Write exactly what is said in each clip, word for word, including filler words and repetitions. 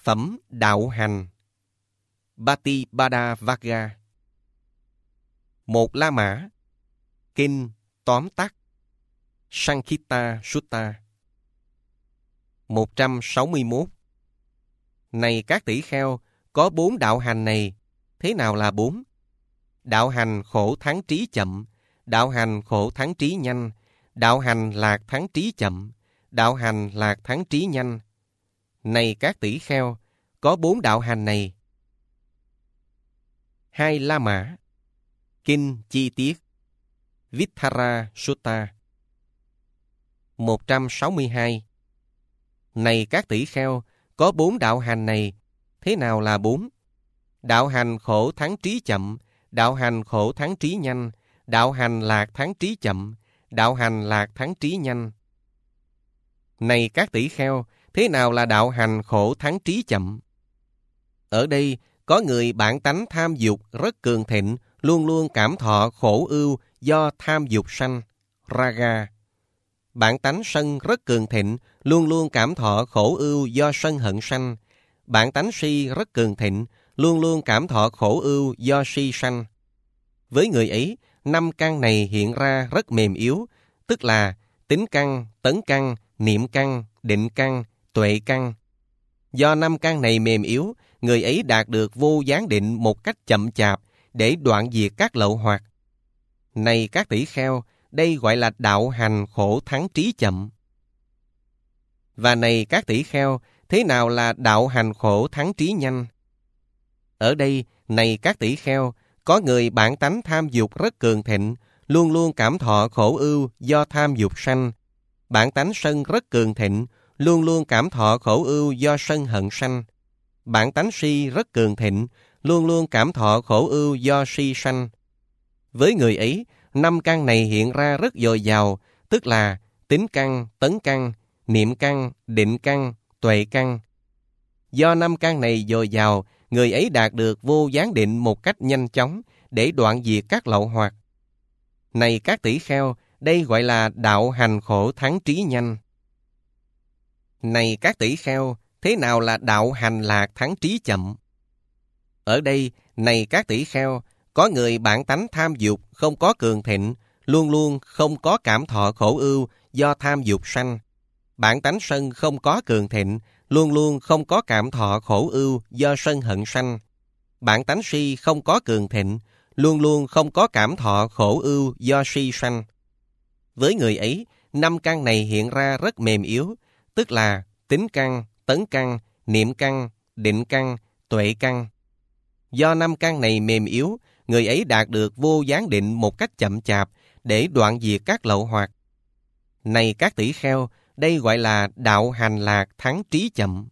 Phẩm đạo hành Patipadavaga. Một La Mã. Kinh tóm tắt Sankhitta Sutta. một trăm sáu mươi mốt. Này các tỷ kheo, có bốn đạo hành này. Thế nào là bốn? Đạo hành khổ thắng trí chậm, đạo hành khổ thắng trí nhanh, đạo hành lạc thắng trí chậm, đạo hành lạc thắng trí nhanh. Này các tỷ kheo, có bốn đạo hành này. Hai La Mã. Kinh chi tiết Vittara Sutta. một trăm sáu mươi hai. Này các tỷ kheo, có bốn đạo hành này. Thế nào là bốn? Đạo hành khổ thắng trí chậm, đạo hành khổ thắng trí nhanh, đạo hành lạc thắng trí chậm, đạo hành lạc thắng trí nhanh. Này các tỷ kheo, thế nào là đạo hành khổ thắng trí chậm? Ở đây, có người bản tánh tham dục rất cường thịnh, luôn luôn cảm thọ khổ ưu do tham dục sanh, raga. Bản tánh sân rất cường thịnh, luôn luôn cảm thọ khổ ưu do sân hận sanh. Bản tánh si rất cường thịnh, luôn luôn cảm thọ khổ ưu do si sanh. Với người ấy, năm căn này hiện ra rất mềm yếu, tức là tính căn, tấn căn, niệm căn, định căn, tuệ căn. Do năm căn này mềm yếu, người ấy đạt được vô gián định một cách chậm chạp để đoạn diệt các lậu hoặc. Này các tỷ kheo, đây gọi là đạo hành khổ thắng trí chậm. Và này các tỷ kheo, thế nào là đạo hành khổ thắng trí nhanh? Ở đây, này các tỷ kheo, có người bản tánh tham dục rất cường thịnh, luôn luôn cảm thọ khổ ưu do tham dục sanh. Bản tánh sân rất cường thịnh, luôn luôn cảm thọ khổ ưu do sân hận sanh. Bản tánh si rất cường thịnh, luôn luôn cảm thọ khổ ưu do si sanh. Với người ấy, năm căn này hiện ra rất dồi dào, tức là tính căn, tấn căn, niệm căn, định căn, tuệ căn. Do năm căn này dồi dào, người ấy đạt được vô gián định một cách nhanh chóng để đoạn diệt các lậu hoặc. Này các tỷ kheo, đây gọi là đạo hành khổ thắng trí nhanh. Này các tỷ kheo, thế nào là đạo hành lạc thắng trí chậm? Ở đây, này các tỷ kheo, có người bản tánh tham dục không có cường thịnh, luôn luôn không có cảm thọ khổ ưu do tham dục sanh. Bản tánh sân không có cường thịnh, luôn luôn không có cảm thọ khổ ưu do sân hận sanh. Bản tánh si không có cường thịnh, luôn luôn không có cảm thọ khổ ưu do si sanh. Với người ấy, năm căn này hiện ra rất mềm yếu, tức là tính căn, tấn căn, niệm căn, định căn, tuệ căn. Do năm căn này mềm yếu, người ấy đạt được vô gián định một cách chậm chạp để đoạn diệt các lậu hoặc. Này các tỷ kheo, đây gọi là đạo hành lạc thắng trí chậm.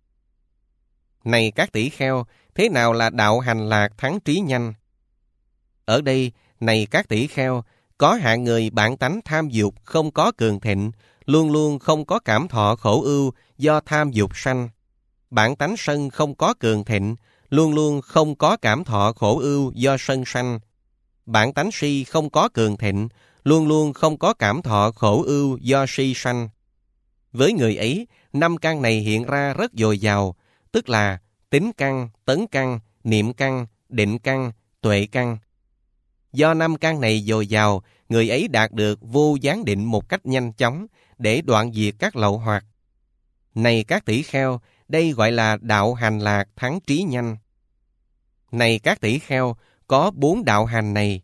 Này các tỷ kheo, thế nào là đạo hành lạc thắng trí nhanh? Ở đây, này các tỷ kheo, có hạng người bản tánh tham dục không có cường thịnh, luôn luôn không có cảm thọ khổ ưu do tham dục sanh. Bản tánh sân không có cường thịnh, luôn luôn không có cảm thọ khổ ưu do sân sanh. Bản tánh si không có cường thịnh, luôn luôn không có cảm thọ khổ ưu do si sanh. Với người ấy, năm căn này hiện ra rất dồi dào, tức là tính căn, tấn căn, niệm căn, định căn, tuệ căn. Do năm căn này dồi dào, người ấy đạt được vô gián định một cách nhanh chóng để đoạn diệt các lậu hoặc. Này các tỷ kheo, đây gọi là đạo hành lạc thắng trí nhanh. Này các tỷ kheo, có bốn đạo hành này.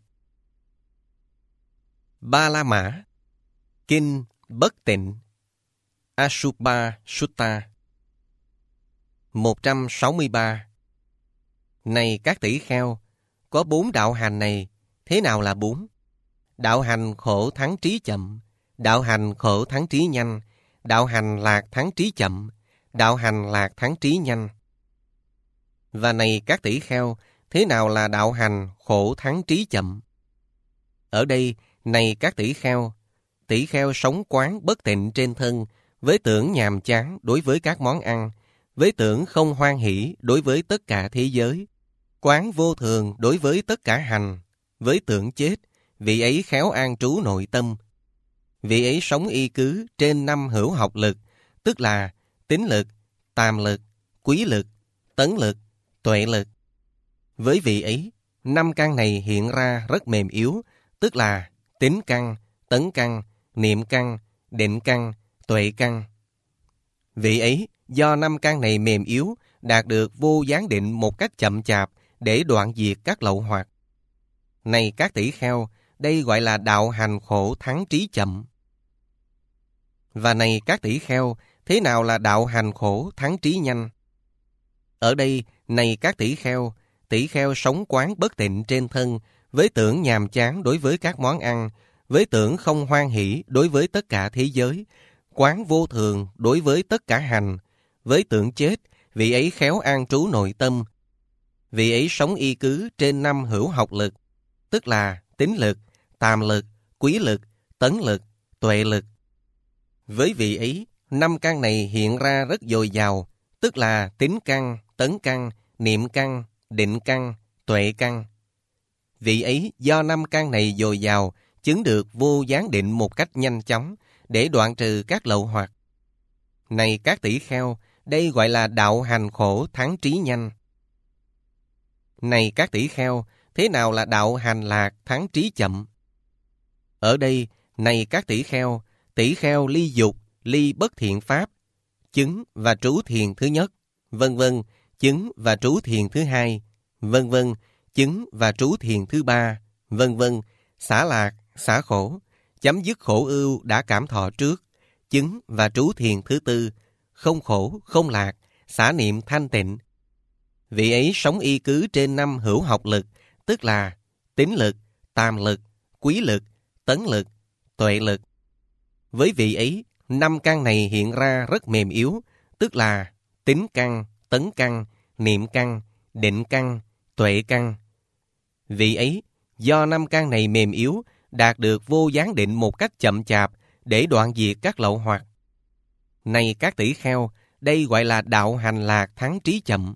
Ba La Mã. Kinh Bất Tịnh Asubha Sutta. một trăm sáu mươi ba. Này các tỷ kheo, có bốn đạo hành này. Thế nào là bốn? Đạo hành khổ thắng trí chậm, đạo hành khổ thắng trí nhanh, đạo hành lạc thắng trí chậm, đạo hành lạc thắng trí nhanh. Và này các tỷ kheo, thế nào là đạo hành khổ thắng trí chậm? Ở đây, này các tỷ kheo, tỷ kheo sống quán bất tịnh trên thân, với tưởng nhàm chán đối với các món ăn, với tưởng không hoan hỷ đối với tất cả thế giới, quán vô thường đối với tất cả hành, với tưởng chết, vị ấy khéo an trú nội tâm. Vị ấy sống y cứ trên năm hữu học lực, tức là tín lực, tàm lực, quý lực, tấn lực, tuệ lực. Với vị ấy, năm căn này hiện ra rất mềm yếu, tức là tín căn, tấn căn, niệm căn, định căn, tuệ căn. Vị ấy, do năm căn này mềm yếu, đạt được vô gián định một cách chậm chạp để đoạn diệt các lậu hoặc. Này các tỷ kheo, đây gọi là đạo hành khổ thắng trí chậm. Và này các tỷ kheo, thế nào là đạo hành khổ thắng trí nhanh? Ở đây, này các tỷ kheo, tỷ kheo sống quán bất tịnh trên thân, với tưởng nhàm chán đối với các món ăn, với tưởng không hoan hỷ đối với tất cả thế giới, quán vô thường đối với tất cả hành, với tưởng chết, vị ấy khéo an trú nội tâm. Vị ấy sống y cứ trên năm hữu học lực, tức là tín lực, tàm lực, quý lực, tấn lực, tuệ lực. Với vị ấy, năm căn này hiện ra rất dồi dào, tức là tín căn, tấn căn, niệm căn, định căn, tuệ căn. Vị ấy do năm căn này dồi dào, chứng được vô gián định một cách nhanh chóng, để đoạn trừ các lậu hoặc. Này các tỷ kheo, đây gọi là đạo hành khổ thắng trí nhanh. Này các tỷ kheo, thế nào là đạo hành lạc thắng trí chậm? Ở đây, này các tỷ kheo, tỷ kheo ly dục, ly bất thiện pháp, chứng và trú thiền thứ nhất, vân vân, chứng và trú thiền thứ hai, vân vân, chứng và trú thiền thứ ba, vân vân, xả lạc, xả khổ, chấm dứt khổ ưu đã cảm thọ trước, chứng và trú thiền thứ tư, không khổ, không lạc, xả niệm thanh tịnh. Vị ấy sống y cứ trên năm hữu học lực, tức là tín lực, tàm lực, quý lực, tấn lực, tuệ lực. Với vị ấy, năm căn này hiện ra rất mềm yếu, tức là tín căn, tấn căn, niệm căn, định căn, tuệ căn. Vị ấy, do năm căn này mềm yếu, đạt được vô gián định một cách chậm chạp để đoạn diệt các lậu hoặc. Này các tỷ kheo, đây gọi là đạo hành lạc thắng trí chậm.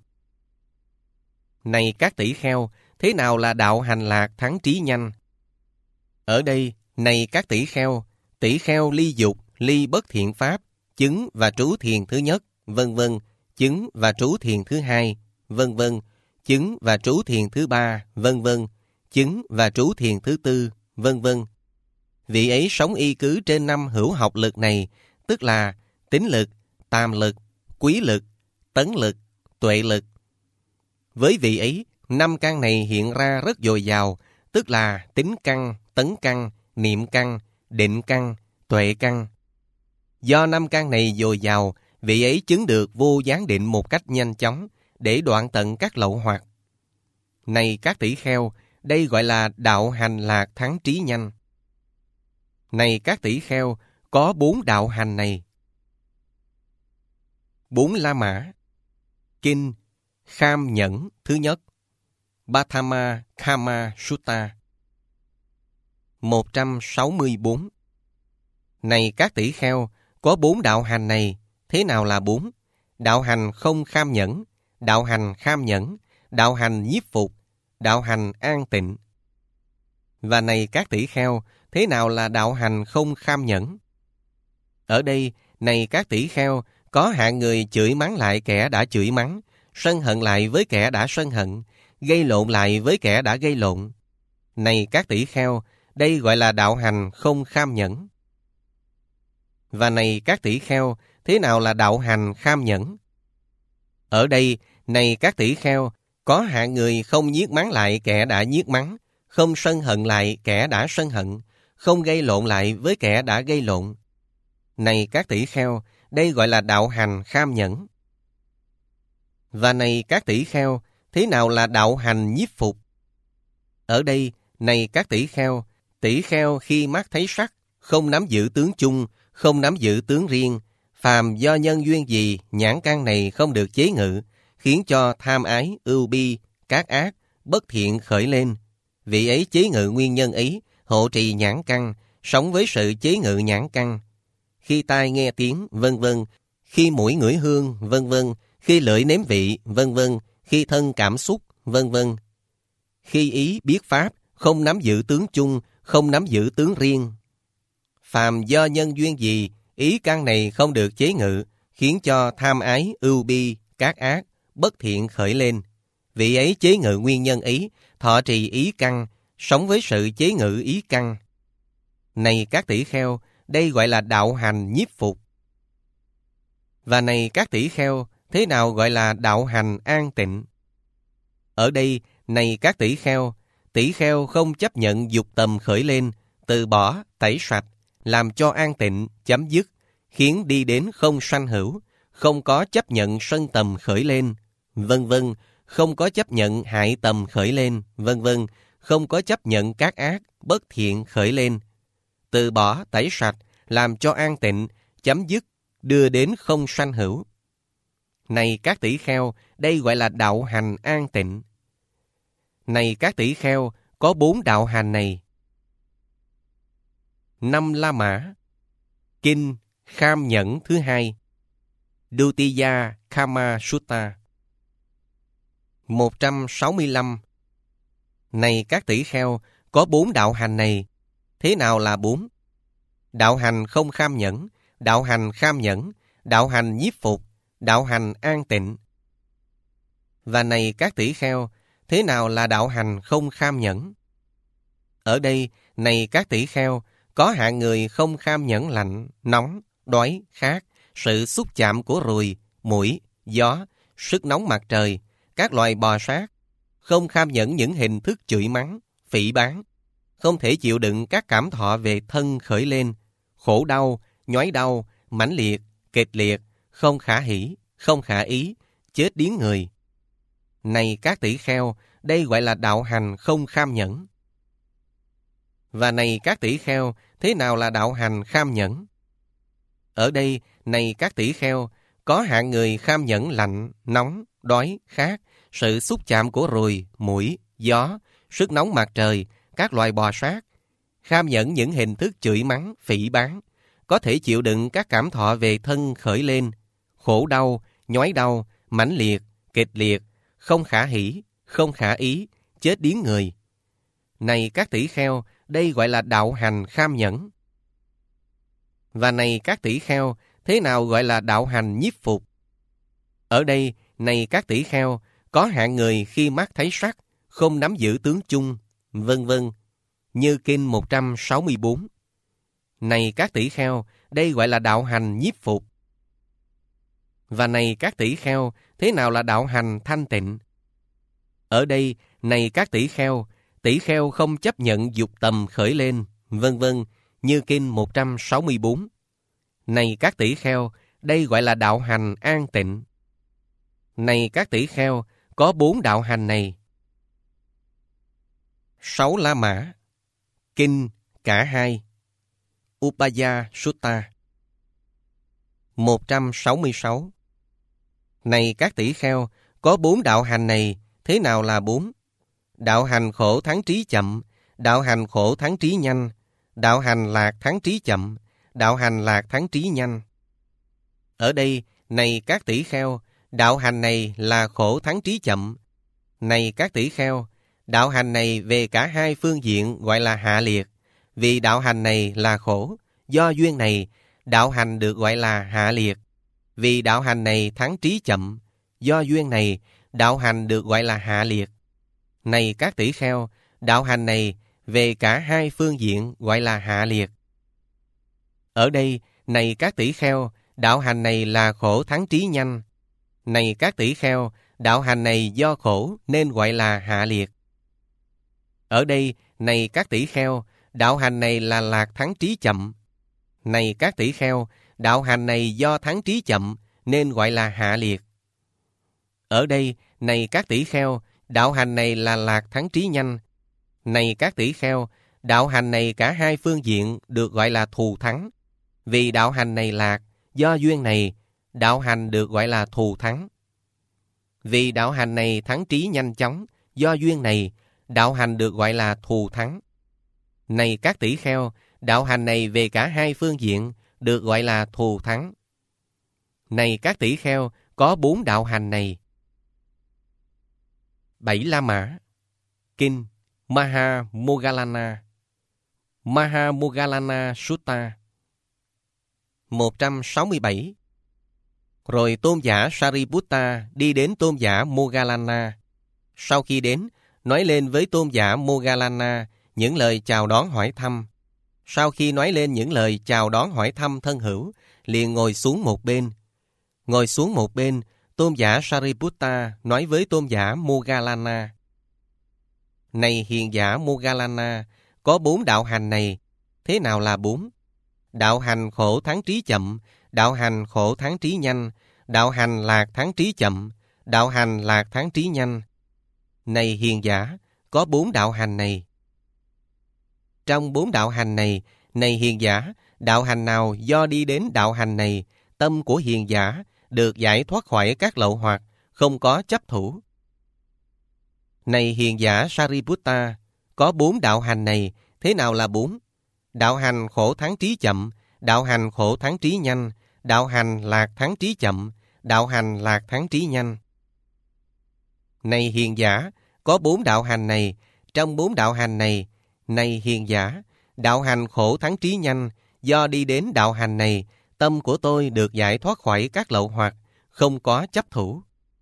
Này các tỷ kheo, thế nào là đạo hành lạc thắng trí nhanh? Ở đây, này các tỷ kheo, tỷ kheo ly dục, ly bất thiện pháp, chứng và trú thiền thứ nhất, vân vân, chứng và trú thiền thứ hai, vân vân, chứng và trú thiền thứ ba, vân vân, chứng và trú thiền thứ tư, vân vân. Vị ấy sống y cứ trên năm hữu học lực này, tức là tín lực, tàm lực, quý lực, tấn lực, tuệ lực. Với vị ấy, năm căn này hiện ra rất dồi dào, tức là tín căn, tấn căn, niệm căn, định căn, tuệ căn. Do năm căn này dồi dào, vị ấy chứng được vô gián định một cách nhanh chóng để đoạn tận các lậu hoặc. Này các tỷ kheo, đây gọi là đạo hành lạc thắng trí nhanh. Này các tỷ kheo, có bốn đạo hành này. Bốn La Mã. Kinh Kham Nhẫn thứ nhất, Bhatthama Kama Sutta. một trăm sáu mươi bốn. Này các tỷ kheo, có bốn đạo hành này. Thế nào là bốn? Đạo hành không kham nhẫn, đạo hành kham nhẫn, đạo hành nhiếp phục, đạo hành an tịnh. Và này các tỷ kheo, thế nào là đạo hành không kham nhẫn? Ở đây, này các tỷ kheo, có hạng người chửi mắng lại kẻ đã chửi mắng, sân hận lại với kẻ đã sân hận, gây lộn lại với kẻ đã gây lộn. Này các tỷ kheo, đây gọi là đạo hành không kham nhẫn. Và này các tỷ kheo, thế nào là đạo hành kham nhẫn? Ở đây, này các tỷ kheo, có hạng người không nhiếc mắng lại kẻ đã nhiếc mắng, không sân hận lại kẻ đã sân hận, không gây lộn lại với kẻ đã gây lộn. Này các tỷ kheo, đây gọi là đạo hành kham nhẫn. Và này các tỷ kheo, thế nào là đạo hành nhiếp phục? Ở đây, này các tỷ kheo, tỷ kheo khi mắt thấy sắc, không nắm giữ tướng chung, không nắm giữ tướng riêng, phàm do nhân duyên gì, nhãn căn này không được chế ngự, khiến cho tham ái, ưu bi, các ác, bất thiện khởi lên. Vị ấy chế ngự nguyên nhân ấy, hộ trì nhãn căn, sống với sự chế ngự nhãn căn. Khi tai nghe tiếng, vân vân, khi mũi ngửi hương, vân vân, khi lưỡi nếm vị, vân vân, khi thân cảm xúc, vân vân. Khi ý biết pháp, không nắm giữ tướng chung, không nắm giữ tướng riêng. Phàm do nhân duyên gì, ý căn này không được chế ngự, khiến cho tham ái, ưu bi, các ác, bất thiện khởi lên. Vị ấy chế ngự nguyên nhân ý, thọ trì ý căn, sống với sự chế ngự ý căn. Này các tỷ kheo, đây gọi là đạo hành nhiếp phục. Và này các tỷ kheo, thế nào gọi là đạo hành an tịnh? Ở đây, này các tỷ kheo, tỷ kheo không chấp nhận dục tầm khởi lên, từ bỏ, tẩy sạch, làm cho an tịnh, chấm dứt, khiến đi đến không sanh hữu, không có chấp nhận sân tầm khởi lên, vân vân, không có chấp nhận hại tầm khởi lên, vân vân, không có chấp nhận các ác, bất thiện khởi lên. Từ bỏ, tẩy sạch, làm cho an tịnh, chấm dứt, đưa đến không sanh hữu. Này các tỷ kheo, đây gọi là đạo hành an tịnh. Này các tỷ kheo, có bốn đạo hành này. Năm La Mã, Kinh Kham Nhẫn thứ hai, Dutiya Kama Sutta. một trăm sáu mươi lăm. Này các tỷ kheo, có bốn đạo hành này. Thế nào là bốn? Đạo hành không kham nhẫn, đạo hành kham nhẫn, đạo hành nhiếp phục, đạo hành an tịnh. Và này các tỷ kheo, thế nào là đạo hành không kham nhẫn? Ở đây, này các tỷ kheo, có hạng người không kham nhẫn lạnh, nóng, đói, khát, sự xúc chạm của ruồi, muỗi, gió, sức nóng mặt trời, các loài bò sát, không kham nhẫn những hình thức chửi mắng, phỉ báng, không thể chịu đựng các cảm thọ về thân khởi lên, khổ đau, nhói đau, mãnh liệt, kịch liệt, không khả hỷ, không khả ý, chết điếng người. Này các tỷ kheo, đây gọi là đạo hành không kham nhẫn. Và này các tỷ kheo, thế nào là đạo hành kham nhẫn? Ở đây, này các tỷ kheo, có hạng người kham nhẫn lạnh, nóng, đói, khát, sự xúc chạm của ruồi, muỗi, gió, sức nóng mặt trời, các loài bò sát, kham nhẫn những hình thức chửi mắng, phỉ báng, có thể chịu đựng các cảm thọ về thân khởi lên, khổ đau, nhói đau, mãnh liệt, kịch liệt, không khả hỷ, không khả ý, chết điếng người. Này các tỷ kheo, đây gọi là đạo hành kham nhẫn. Và này các tỷ kheo, thế nào gọi là đạo hành nhiếp phục? Ở đây, này các tỷ kheo, có hạng người khi mắt thấy sắc, không nắm giữ tướng chung, vân vân, như kinh một trăm sáu mươi bốn. Này các tỷ kheo, đây gọi là đạo hành nhiếp phục. Và này các tỷ kheo, thế nào là đạo hành thanh tịnh? Ở đây, này các tỷ kheo, tỷ kheo không chấp nhận dục tầm khởi lên, vân vân, như kinh một trăm sáu mươi bốn. Này các tỷ kheo, đây gọi là đạo hành an tịnh. Này các tỷ kheo, có bốn đạo hành này. Sáu La Mã, Kinh cả hai, Upaya Sutta. một trăm sáu mươi sáu. Này các tỷ kheo, có bốn đạo hành này, thế nào là bốn? Đạo hành khổ thắng trí chậm, đạo hành khổ thắng trí nhanh, đạo hành lạc thắng trí chậm, đạo hành lạc thắng trí nhanh. Ở đây, này các tỷ kheo, đạo hành này là khổ thắng trí chậm. Này các tỷ kheo, đạo hành này về cả hai phương diện gọi là hạ liệt. Vì đạo hành này là khổ, do duyên này, đạo hành được gọi là hạ liệt. Vì đạo hành này thắng trí chậm, do duyên này, đạo hành được gọi là hạ liệt. Này các tỷ kheo, đạo hành này về cả hai phương diện gọi là hạ liệt. Ở đây, này các tỷ kheo, đạo hành này là khổ thắng trí nhanh. Này các tỷ kheo, đạo hành này do khổ nên gọi là hạ liệt. Ở đây, này các tỷ kheo, đạo hành này là lạc thắng trí chậm. Này các tỷ kheo, đạo hành này do thắng trí chậm nên gọi là hạ liệt. Ở đây, này các tỷ kheo, đạo hành này là lạc thắng trí nhanh. Này các tỷ kheo, đạo hành này cả hai phương diện được gọi là thù thắng. Vì đạo hành này lạc, do duyên này, đạo hành được gọi là thù thắng. Vì đạo hành này thắng trí nhanh chóng, do duyên này, đạo hành được gọi là thù thắng. Này các tỷ kheo, đạo hành này về cả hai phương diện được gọi là thù thắng. Này các tỷ kheo, có bốn đạo hành này. Bảy La Mã, Kinh Maha Moggallana, Maha Moggallana Sutta. một trăm sáu mươi bảy. Rồi tôn giả Sariputta đi đến tôn giả Moggallana. Sau khi đến, nói lên với tôn giả Moggallana những lời chào đón hỏi thăm. Sau khi nói lên những lời chào đón hỏi thăm thân hữu, liền ngồi xuống một bên. Ngồi xuống một bên, tôn giả Sariputta nói với tôn giả Moggallana: Này hiền giả Moggallana, có bốn đạo hành này. Thế nào là bốn? Đạo hành khổ thắng trí chậm, đạo hành khổ thắng trí nhanh, đạo hành lạc thắng trí chậm, đạo hành lạc thắng trí nhanh. Này hiền giả, có bốn đạo hành này. Trong bốn đạo hành này, này hiền giả, đạo hành nào do đi đến đạo hành này, tâm của hiền giả được giải thoát khỏi các lậu hoặc, không có chấp thủ. Này hiền giả Sariputta, có bốn đạo hành này. Thế nào là bốn? Đạo hành khổ thắng trí chậm, đạo hành khổ thắng trí nhanh, đạo hành lạc thắng trí chậm, đạo hành lạc thắng trí nhanh. Này hiền giả, có bốn đạo hành này. Trong bốn đạo hành này, này hiền giả, đạo hành khổ thắng trí nhanh, do đi đến đạo hành này, tâm của tôi được giải thoát khỏi các lậu hoặc, không có chấp thủ.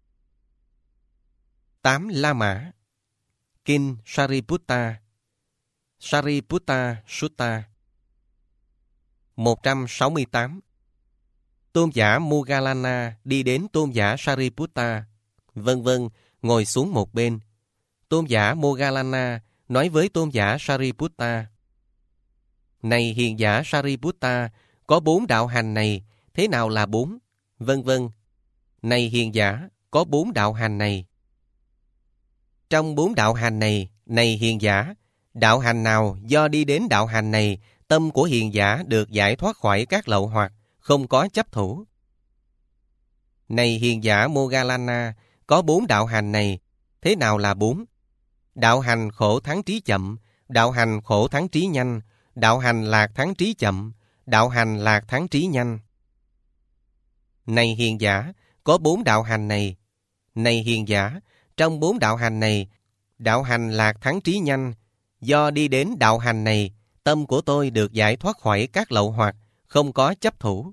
Tám La Mã. Kinh Sariputta. Sariputta Sutta. một trăm sáu mươi tám. Tôn giả Moggallana đi đến tôn giả Sariputta, vân vân, ngồi xuống một bên. Tôn giả Moggallana nói với tôn giả Sariputta: Này hiền giả Sariputta, có bốn đạo hành này. Thế nào là bốn? Vân vân. Này hiền giả, có bốn đạo hành này. Trong bốn đạo hành này, này hiền giả, đạo hành nào do đi đến đạo hành này, tâm của hiền giả được giải thoát khỏi các lậu hoặc, không có chấp thủ. Này hiền giả Moggallana, có bốn đạo hành này. Thế nào là bốn? Đạo hành khổ thắng trí chậm, đạo hành khổ thắng trí nhanh, đạo hành lạc thắng trí chậm, đạo hành lạc thắng trí nhanh. Này hiền giả, có bốn đạo hành này. Này hiền giả, trong bốn đạo hành này, đạo hành lạc thắng trí nhanh, do đi đến đạo hành này, tâm của tôi được giải thoát khỏi các lậu hoặc, không có chấp thủ.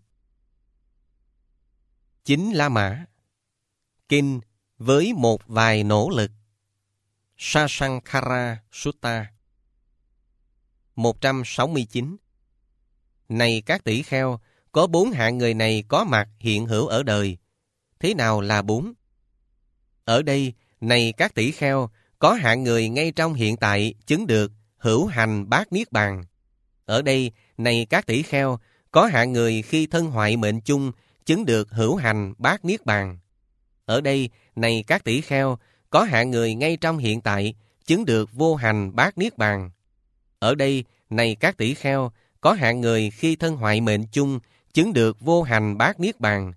Chín La Mã. Kinh với một vài nỗ lực. Sasankara Sutta. một trăm sáu mươi chín. Này các tỷ kheo, có bốn hạng người này có mặt hiện hữu ở đời. Thế nào là bốn? Ở đây, này các tỷ kheo, có hạng người ngay trong hiện tại chứng được hữu hành bát niết bàn. Ở đây, này các tỷ kheo, có hạng người khi thân hoại mệnh chung chứng được hữu hành bát niết bàn. Ở đây, này các tỷ kheo, có hạng người ngay trong hiện tại chứng được vô hành bát niết bàn. Ở đây, này các tỷ kheo, có hạng người khi thân hoại mệnh chung chứng được vô hành bát niết bàn.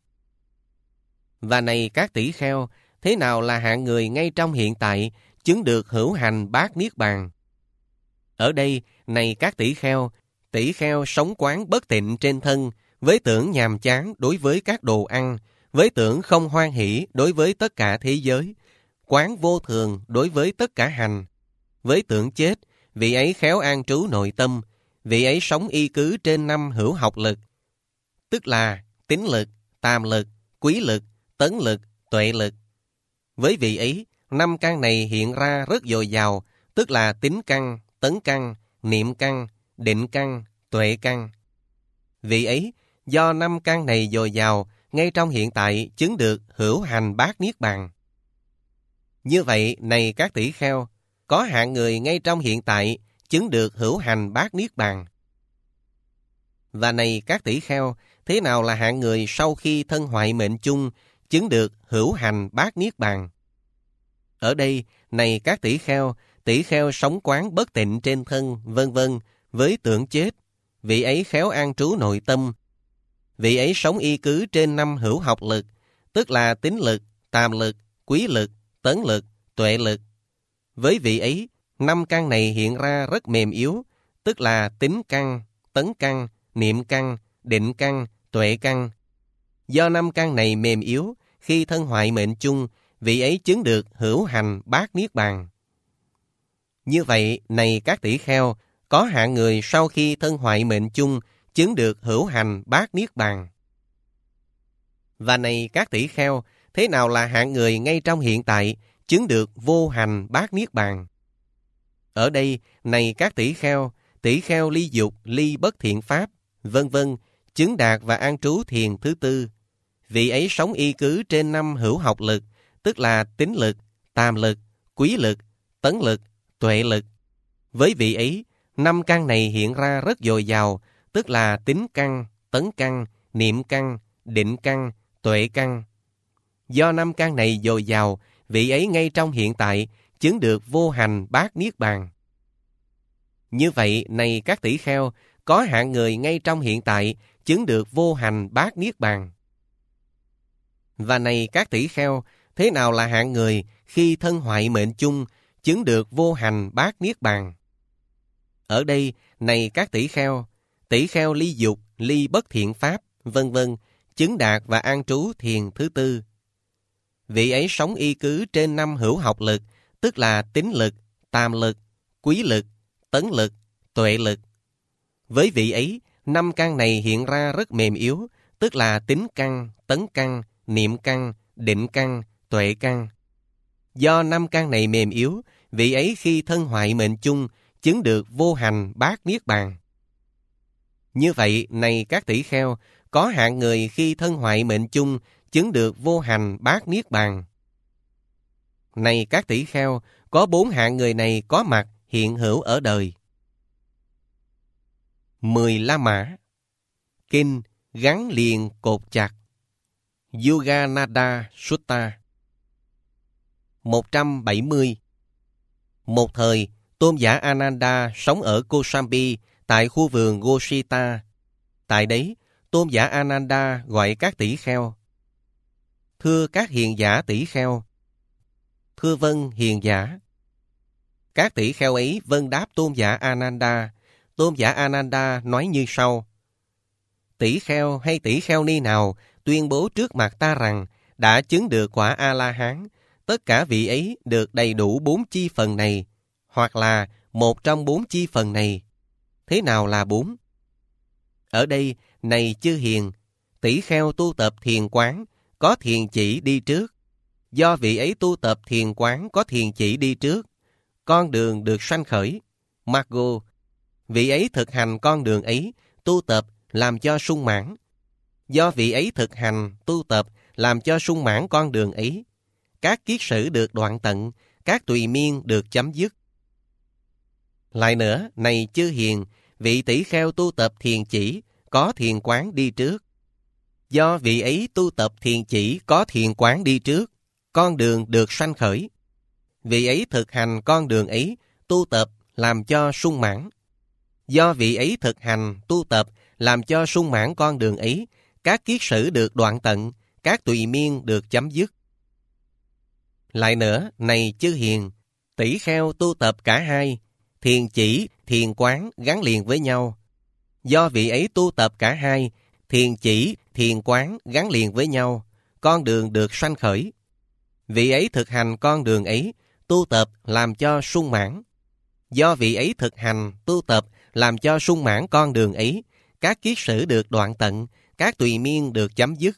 Và này các tỷ kheo, thế nào là hạng người ngay trong hiện tại chứng được hữu hành bát niết bàn? Ở đây, này các tỷ kheo, tỷ kheo sống quán bất tịnh trên thân, với tưởng nhàm chán đối với các đồ ăn, với tưởng không hoan hỷ đối với tất cả thế giới, quán vô thường đối với tất cả hành. Với tưởng chết, vị ấy khéo an trú nội tâm, vị ấy sống y cứ trên năm hữu học lực, tức là tín lực, tàm lực, quý lực, tấn lực, tuệ lực. Với vị ấy, năm căn này hiện ra rất dồi dào, tức là tín căn, tấn căn, niệm căn, định căn, tuệ căn. Vị ấy, do năm căn này dồi dào, ngay trong hiện tại chứng được hữu hành bát niết bàn. Như vậy, này các tỷ kheo, có hạng người ngay trong hiện tại chứng được hữu hành bát niết bàn. Và này các tỷ kheo, thế nào là hạng người sau khi thân hoại mệnh chung chứng được hữu hành bát niết bàn? Ở đây, này các tỷ kheo, tỷ kheo sống quán bất tịnh trên thân, vân vân, với tưởng chết, vị ấy khéo an trú nội tâm, vị ấy sống y cứ trên năm hữu học lực, tức là tín lực, tàm lực, quý lực, tấn lực, tuệ lực. Với vị ấy, năm căn này hiện ra rất mềm yếu, tức là tín căn, tấn căn, niệm căn, định căn, tuệ căn. Do năm căn này mềm yếu, khi thân hoại mệnh chung, vị ấy chứng được hữu hành bát niết bàn. Như vậy, này các tỷ kheo, có hạng người sau khi thân hoại mệnh chung chứng được hữu hành bát niết bàn. Và này các tỷ kheo, thế nào là hạng người ngay trong hiện tại chứng được vô hành bát niết bàn? Ở đây, này các tỷ kheo, tỷ kheo ly dục, ly bất thiện pháp, vân vân, chứng đạt và an trú thiền thứ tư. Vị ấy sống y cứ trên năm hữu học lực, tức là tín lực, tàm lực, quý lực, tấn lực, tuệ lực. Với vị ấy, năm căn này hiện ra rất dồi dào, tức là tín căn, tấn căn, niệm căn, định căn, tuệ căn. Do năm căn này dồi dào, vị ấy ngay trong hiện tại chứng được vô hành bát niết bàn. Như vậy, này các tỷ kheo, có hạng người ngay trong hiện tại chứng được vô hành bát niết bàn. Và này các tỷ kheo, thế nào là hạng người khi thân hoại mệnh chung chứng được vô hành bát niết bàn? Ở đây, này các tỷ kheo, tỷ kheo ly dục, ly bất thiện pháp, vân vân, chứng đạt và an trú thiền thứ tư. Vị ấy sống y cứ trên năm hữu học lực, tức là tín lực, tàm lực, quý lực, tấn lực, tuệ lực. Với vị ấy, năm căn này hiện ra rất mềm yếu, tức là tín căn, tấn căn, niệm căn, định căn, tuệ căn. Do năm căn này mềm yếu, vị ấy khi thân hoại mệnh chung chứng được vô hành bát niết bàn. Như vậy, này các tỷ kheo, có hạng người khi thân hoại mệnh chung chứng được vô hành bát niết bàn. Này các tỷ kheo, có bốn hạng người này có mặt hiện hữu ở đời. Mười La Mã. Kinh gắn liền cột chặt. Yogananda Sutta. một trăm bảy mươi. Một thời, tôn giả Ananda sống ở Kosambi tại khu vườn Gosita. Tại đấy, tôn giả Ananda gọi các tỷ kheo. Thưa các hiền giả tỷ kheo. Thưa vâng hiền giả. Các tỷ kheo ấy vâng đáp tôn giả Ananda. Tôn giả Ananda nói như sau. Tỷ kheo hay tỷ kheo ni nào tuyên bố trước mặt ta rằng đã chứng được quả A-la-hán, tất cả vị ấy được đầy đủ bốn chi phần này, hoặc là một trong bốn chi phần này. Thế nào là bốn? Ở đây, này chư hiền, tỷ kheo tu tập thiền quán, có thiền chỉ đi trước. Do vị ấy tu tập thiền quán có thiền chỉ đi trước, con đường được sanh khởi. Margo, vị ấy thực hành con đường ấy, tu tập làm cho sung mãn. Do vị ấy thực hành, tu tập làm cho sung mãn con đường ấy, các kiết sử được đoạn tận, các tùy miên được chấm dứt. Lại nữa, này chư hiền, vị tỷ kheo tu tập thiền chỉ, có thiền quán đi trước. Do vị ấy tu tập thiền chỉ có thiền quán đi trước, con đường được sanh khởi. Vị ấy thực hành con đường ấy, tu tập làm cho sung mãn. Do vị ấy thực hành, tu tập làm cho sung mãn con đường ấy, các kiết sử được đoạn tận, các tùy miên được chấm dứt. Lại nữa, này chư hiền, tỷ kheo tu tập cả hai, thiền chỉ, thiền quán gắn liền với nhau. Do vị ấy tu tập cả hai, thiền chỉ, thiền quán gắn liền với nhau, con đường được sanh khởi. Vị ấy thực hành con đường ấy, tu tập làm cho sung mãn. Do vị ấy thực hành, tu tập làm cho sung mãn con đường ấy, các kiết sử được đoạn tận, các tùy miên được chấm dứt.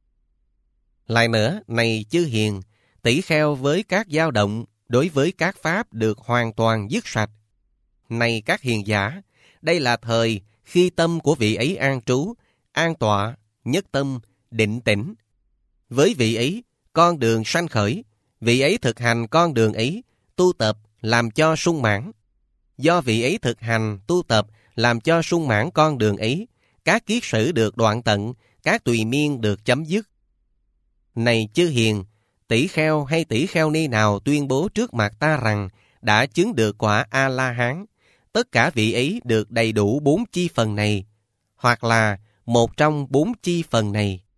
Lại nữa, này chư hiền, tỷ kheo với các dao động đối với các pháp được hoàn toàn dứt sạch. Này các hiền giả, đây là thời khi tâm của vị ấy an trú, an tọa, nhất tâm, định tĩnh. Với vị ấy, con đường sanh khởi, vị ấy thực hành con đường ấy, tu tập làm cho sung mãn. Do vị ấy thực hành, tu tập làm cho sung mãn con đường ấy, các kiết sử được đoạn tận, các tùy miên được chấm dứt. Này chư hiền, tỷ kheo hay tỷ kheo ni nào tuyên bố trước mặt ta rằng đã chứng được quả A-la-hán, tất cả vị ấy được đầy đủ bốn chi phần này, hoặc là một trong bốn chi phần này.